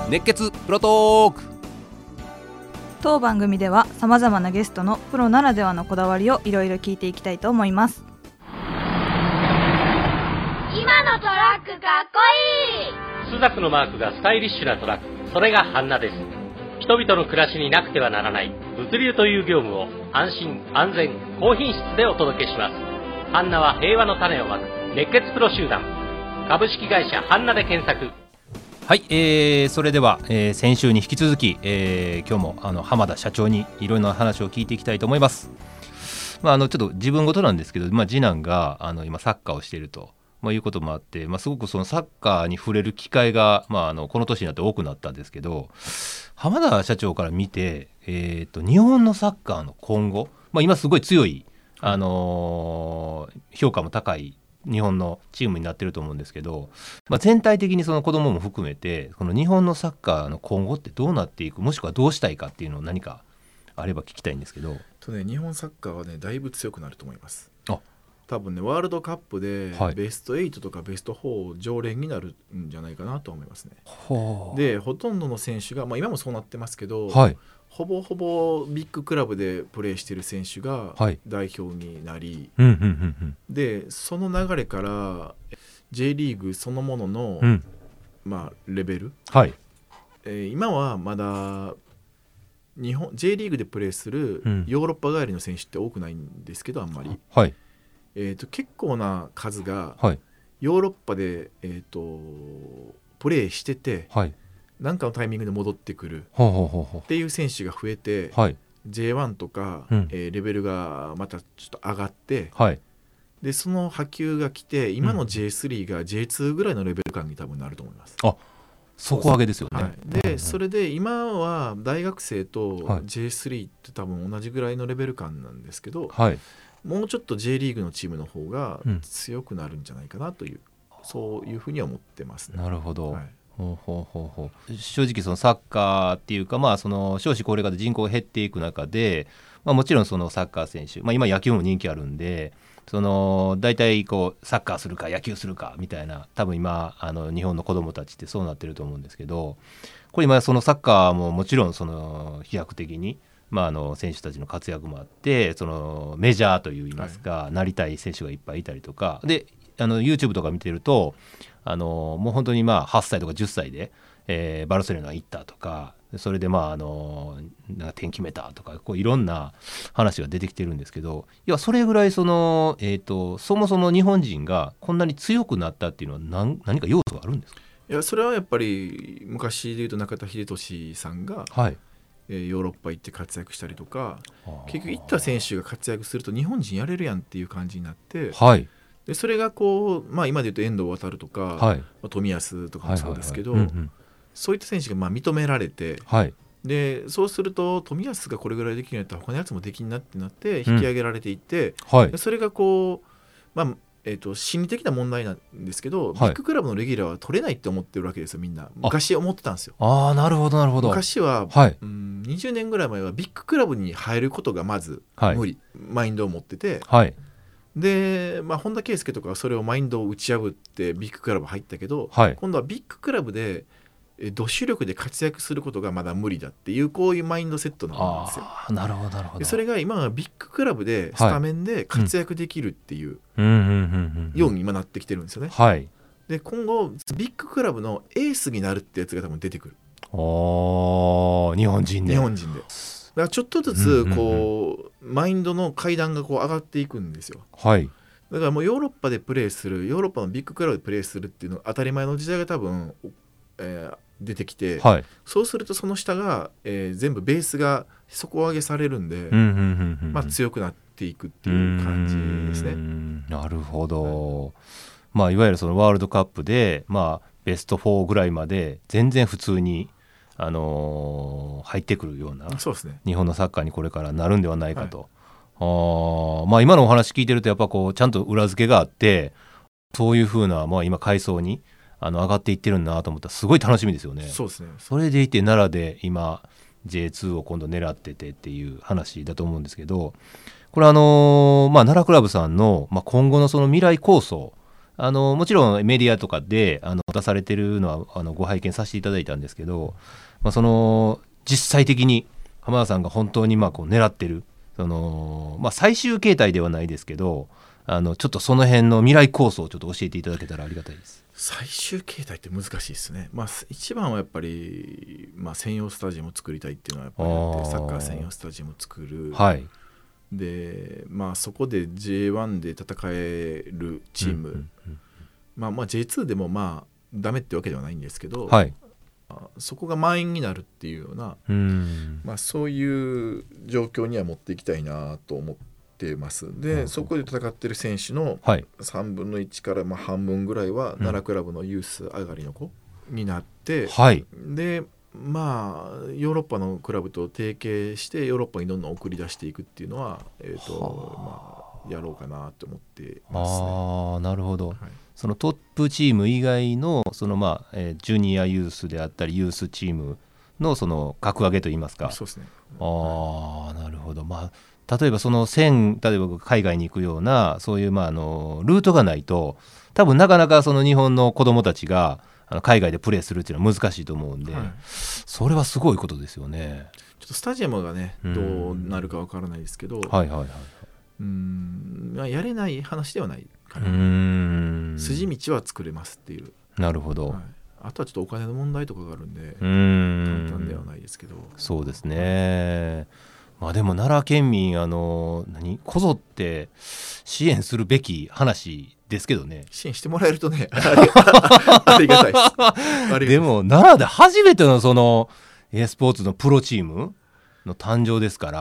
熱血プロトーク。 当番組ではさまざまなゲストのプロならではのこだわりをいろいろ聞いていきたいと思います。 今のトラックかっこいい。 スザクのマークがスタイリッシュなトラック、それがハンナです。人々の暮らしになくてはならない物流という業務を安心安全高品質でお届けします。ハンナは平和の種をまく熱血プロ集団、株式会社ハンナで検索。 はい、それでは、先週に引き続き、今日も浜田社長にいろいろな話を聞いていきたいと思います。ちょっと自分事なんですけど、次男が今サッカーをしていると、いうこともあって、すごくそのサッカーに触れる機会が、この年になって多くなったんですけど、浜田社長から見て、日本のサッカーの今後、今すごい強い、評価も高い日本のチームになってると思うんですけど、全体的にその子供も含めてこの日本のサッカーの今後ってどうなっていく、もしくはどうしたいかっていうのを何かあれば聞きたいんですけど。 日本サッカーはねだいぶ強くなると思います。 多分ねワールドカップでベスト8とかベスト4常連になるんじゃないかなと思いますね。でほとんどの選手が、今もそうなってますけど、ほぼほぼビッグクラブでプレーしている選手が代表になり、でその流れから J リーグそのものの、レベル、今はまだJ リーグでプレーするヨーロッパ帰りの選手って多くないんですけど、あんまり、結構な数がヨーロッパで、プレーしてて、何かのタイミングで戻ってくるっていう選手が増えて、J1 とか、レベルがまたちょっと上がって、でその波及が来て今の J3 が J2 ぐらいのレベル感に多分なると思います。 底上げですよね。 でそれで今は大学生と J3 って多分同じぐらいのレベル感なんですけど、もうちょっと J リーグのチームの方が強くなるんじゃないかなという、そういうふうには思ってますね。 なるほど、正直そのサッカーっていうか、その少子高齢化で人口が減っていく中で、もちろんそのサッカー選手、今野球も人気あるんで、その大体サッカーするか野球するかみたいな、多分今日本の子どもたちってそうなってると思うんですけど、これ今そのサッカーももちろんその飛躍的に、選手たちの活躍もあって、そのメジャーといいますか、なりたい選手がいっぱいいたりとかで、YouTube とか見てるともう本当に8歳とか10歳で、バルセロナ行ったとか、それでなんか点決めたとか、いろんな話が出てきてるんですけど、それぐらいそもそも日本人がこんなに強くなったっていうのは何か要素があるんですか？ それはやっぱり昔でいうと中田英寿さんが、ヨーロッパ行って活躍したりとか、結局行った選手が活躍すると日本人やれるやんっていう感じになって、でそれが今でいうと遠藤航とか、冨安とかもそうですけど、そういった選手が認められて、でそうすると冨安がこれぐらいできるようになったら他のやつもできんなってなって引き上げられていって、でそれが心理的な問題なんですけど、ビッグクラブのレギュラーは取れないって思ってるわけですよ、みんな。昔思ってたんですよ。 なるほどなるほど。 昔は、20年ぐらい前はビッグクラブに入ることがまず無理、マインドを持ってて、で、本田圭佑とかはそれをマインドを打ち破ってビッグクラブ入ったけど、今度はビッグクラブでド主力で活躍することがまだ無理だっていう、こういうマインドセットなんですよ。 なるほどなるほど。 それが今はビッグクラブでスタメンで活躍できるっていうように今なってきてるんですよね。で今後ビッグクラブのエースになるってやつが多分出てくる。 日本人で。だからちょっとずつマインドの階段が上がっていくんですよ。だからもうヨーロッパでプレーする、ヨーロッパのビッグクラブでプレーするっていうのが当たり前の時代が多分出てきて、そうするとその下が、全部ベースが底上げされるんで、強くなっていくっていう感じですね。 なるほど。いわゆるそのワールドカップで、ベスト4ぐらいまで全然普通に、入ってくるような、日本のサッカーにこれからなるんではないかと。今のお話聞いてるとやっぱちゃんと裏付けがあって、そういうふうな、今階層に上がっていってるんだなと思ったらすごい楽しみですよね。それでいて奈良で今 J2 を今度狙っててっていう話だと思うんですけど、これ奈良クラブさんの、今後のその未来構想、 もちろんメディアとかで出されてるのはご拝見させていただいたんですけど、その実際的に浜田さんが本当にこう狙ってる最終形態ではないですけどちょっとその辺の未来構想をちょっと教えていただけたらありがたいです。 最終形態って難しいですね。一番はやっぱり、専用スタジアムを作りたいっていうのはやっぱりあってサッカー専用スタジアムを作る、 はい、 でそこで J1 で戦えるチーム、J2 でもダメってわけではないんですけど、 はい、 そこが満員になるっていうような、そういう状況には持っていきたいなと思ってます。で、そこで戦ってる選手の3分の1から半分ぐらいは奈良クラブのユース上がりの子になって、でヨーロッパのクラブと提携してヨーロッパにどんどん送り出していくっていうのは、やろうかなと思ってますね。 なるほど、そのトップチーム以外のジュニアユースであったりユースチームのその格上げといいますか。 そうですね。 なるほど。例えば例えば海外に行くようなそういうルートがないと多分なかなかその日本の子どもたちが海外でプレーするっていうのは難しいと思うんで、それはすごいことですよね。 ちょっとスタジアムがねどうなるかわからないですけど、やれない話ではないかな。筋道は作れますっていう。 なるほど、 あとはちょっとお金の問題とかがあるんで簡単ではないですけど。 そうですね。でも奈良県民こぞって支援するべき話ですけどね。 支援してもらえるとねありがたいです。 でも奈良で初めてのそのスポーツのプロチームの誕生ですから、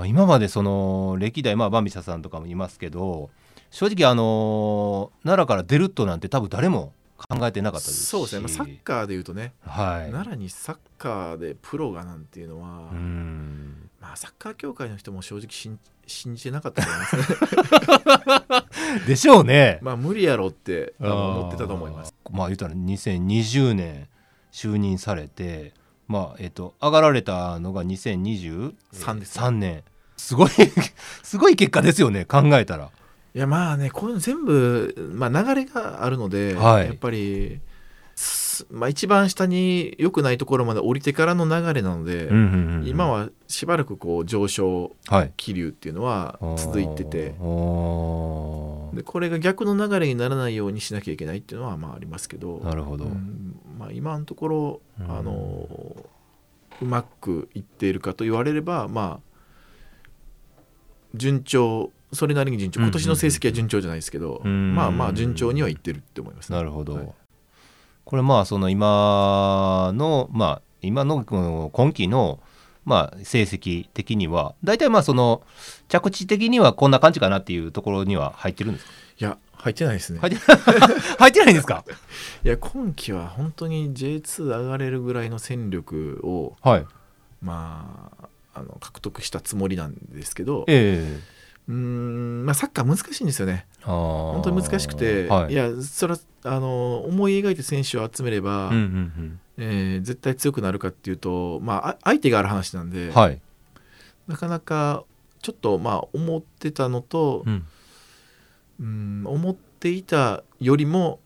今までその歴代バンビシャさんとかもいますけど、正直奈良から出るとなんて多分誰も考えてなかったですし。 そうですね。サッカーでいうとね、 奈良にサッカーでプロがなんていうのはサッカー協会の人も正直信じてなかったと思いますねでしょうね。 無理やろって思ってたと思います。 言ったら2020年就任されて、上がられたのが2023年すごい結果ですよね、考えたら。 いやこういうの全部、流れがあるので、やっぱり、一番下に良くないところまで降りてからの流れなので、今はしばらく上昇気流っていうのは続いてて、でこれが逆の流れにならないようにしなきゃいけないっていうのはありますけど。 なるほど。 今のところうまくいっているかと言われれば順調、それなりに順調、今年の成績は順調じゃないですけど、順調にはいってるって思います、ね。 なるほど、これその今の今期の成績的には大体その着地的にはこんな感じかなっていうところには入ってるんですか？ いや入ってないですね。 入ってないんですか？ いや今期は本当に J2 上がれるぐらいの戦力を、獲得したつもりなんですけど、サッカー難しいんですよね。本当に難しくて、いやそれは思い描いて選手を集めれば、絶対強くなるかっていうと、相手がある話なんで、なかなかちょっと思ってたのと、思っていたよりも、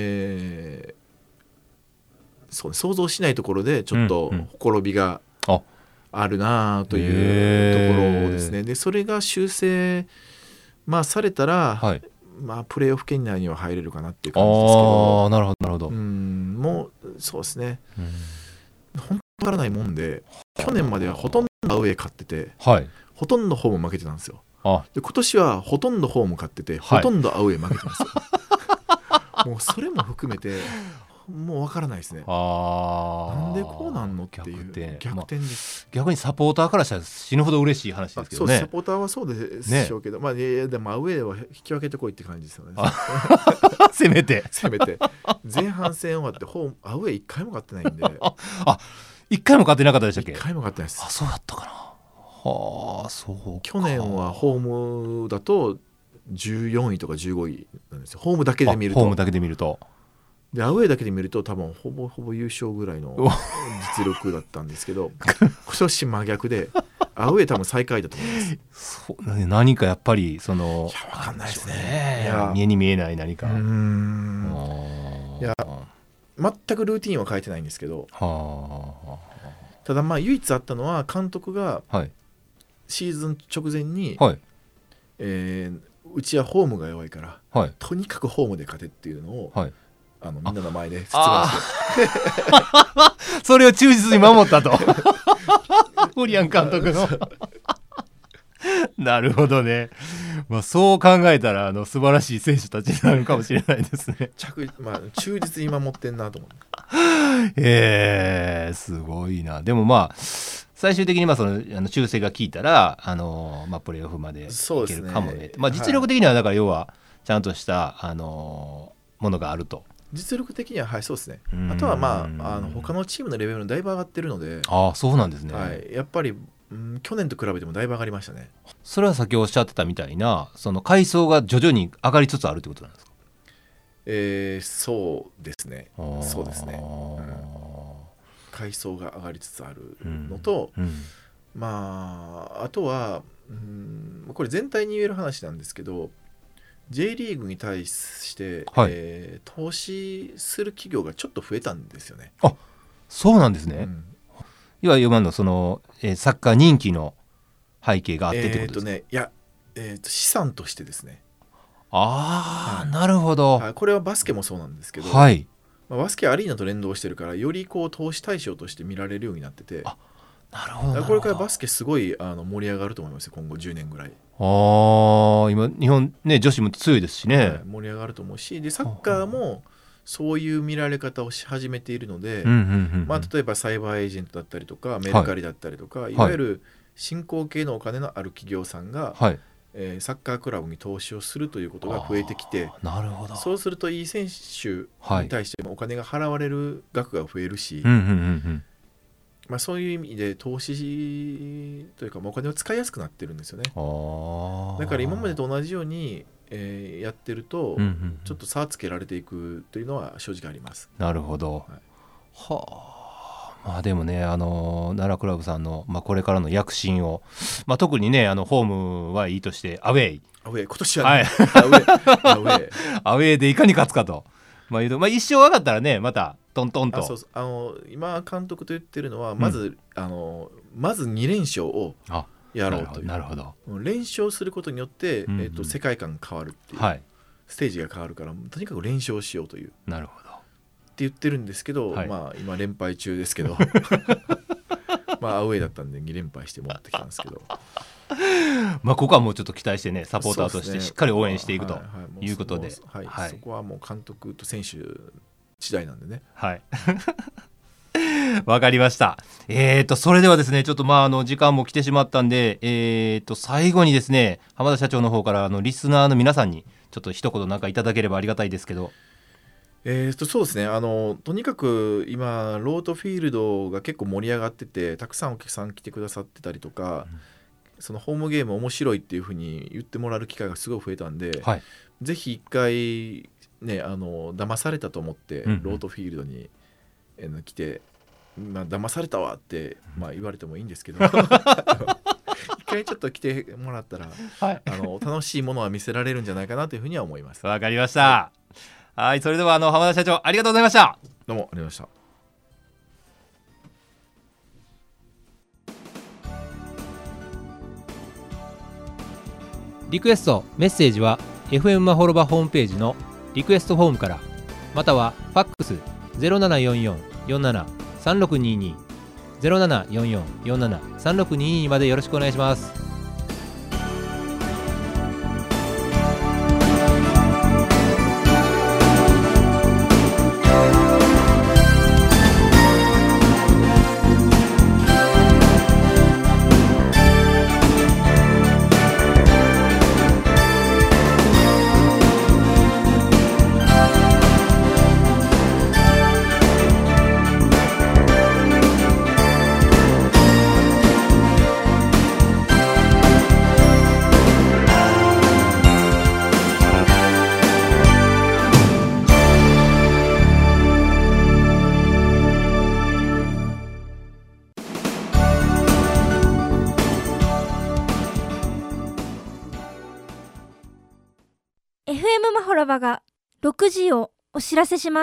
想像しないところでちょっとほころびがあるなというところですね。でそれが修正、されたら、プレーオフ圏内には入れるかなっていう感じですけど。 なるほどなるほど。 もうそうですね、本当わからないもんで、去年まではほとんどアウェー勝ってて、ほとんどホーム負けてたんですよ。で今年はほとんどホーム勝ってて、ほとんどアウェー負けてますよもうそれも含めてもう分からないですね。なんでこうなんのっていう逆転です。 逆にサポーターからしたら死ぬほど嬉しい話ですけどね。 そうサポーターはそうでしょうけど、でもアウェーは引き分けてこいって感じですよねせめて前半戦終わってアウェー1回も勝ってないんで 1回も勝ってなかったでしたっけ？1 回も勝ってないです。 そうだったかな。そう去年はホームだと14位とか15位なんですよ。ホームだけで見ると。でアウェーだけで見ると多分ほぼ優勝ぐらいの実力だったんですけど今年真逆でアウェー多分最下位だと思いますそう何かやっぱりそのいや分かんないですね。 いや見えに見えない何かいや全くルーティンは変えてないんですけど、ただまあ唯一あったのは監督がシーズン直前に、はい、うちはホームが弱いから、はい、とにかくホームで勝てっていうのを、はい、みんなの前で説明してそれを忠実に守ったとホリアン監督のなるほどね、まあ、そう考えたら素晴らしい選手たちになるかもしれないですね忠実に守ってんなと思ってすごいな。でもまあ最終的にその修正が効いたらプレーオフまでいけるかもね。実力的にはだから要はちゃんとしたものがあると。 実力的にははいそうですね。あとは他のチームのレベルもだいぶ上がってるので。 そうなんですね。 はい、やっぱり去年と比べてもだいぶ上がりましたね。 それは先ほどおっしゃってたみたいなその階層が徐々に上がりつつあるってことなんですか？ そうですね。そうですね。階層が上がりつつあるのと、あとはこれ全体に言える話なんですけど J リーグに対して、投資する企業がちょっと増えたんですよね。 そうなんですね。いわゆるその、サッカー人気の背景があってってことですか？ いや、資産としてですね。 なるほど。 これはバスケもそうなんですけど、バスケアリーナと連動してるからより投資対象として見られるようになってて、 なるほど。 これからバスケすごい盛り上がると思いますよ、今後10年ぐらい。 今日本ね女子も強いですしね、 盛り上がると思うし、でサッカーもそういう見られ方をし始めているので、例えばサイバーエージェントだったりとかメルカリだったりとか、いわゆる新興系のお金のある企業さんが、サッカークラブに投資をするということが増えてきて、 なるほど。 そうするといい選手に対してもお金が払われる額が増えるし、そういう意味で投資というかお金を使いやすくなってるんですよね。だから今までと同じように、やってると、ちょっと差つけられていくというのは正直あります。 なるほど。でもね奈良クラブさんの、これからの躍進を、特にねホームはいいとしてアウェイ今年はね、アウェイでいかに勝つかと、一勝上がったらねまたトントンと。 今監督と言ってるのはまず、まず2連勝をやろうという。 なるほど。 連勝することによって、世界観が変わるっていう、ステージが変わるからとにかく連勝しようという。 なるほどって言ってるんですけど、今連敗中ですけどアウェイだったんで2連敗して戻ってきたんですけどここはもうちょっと期待してねサポーターとしてしっかり応援していくということで、そこはもう監督と選手次第なんでね。 わかりました。それではですねちょっと時間も来てしまったんで、最後にですね浜田社長の方からリスナーの皆さんにちょっと一言なんかいただければありがたいですけど。 そうですね、とにかく今ロートフィールドが結構盛り上がっててたくさんお客さん来てくださってたりとか、そのホームゲーム面白いっていう風に言ってもらえる機会がすごい増えたんで、ぜひ一回ね騙されたと思って、ロートフィールドに、来て、騙されたわって、言われてもいいんですけど一回ちょっと来てもらったら、楽しいものは見せられるんじゃないかなというふうには思います。 わかりました。それでは浜田社長ありがとうございました。 どうもありがとうございました。 リクエストメッセージは FM まほろばホームページのリクエストフォームから、またはファックス 0744473622 0744473622までよろしくお願いします。 FM マホラバが6時をお知らせします。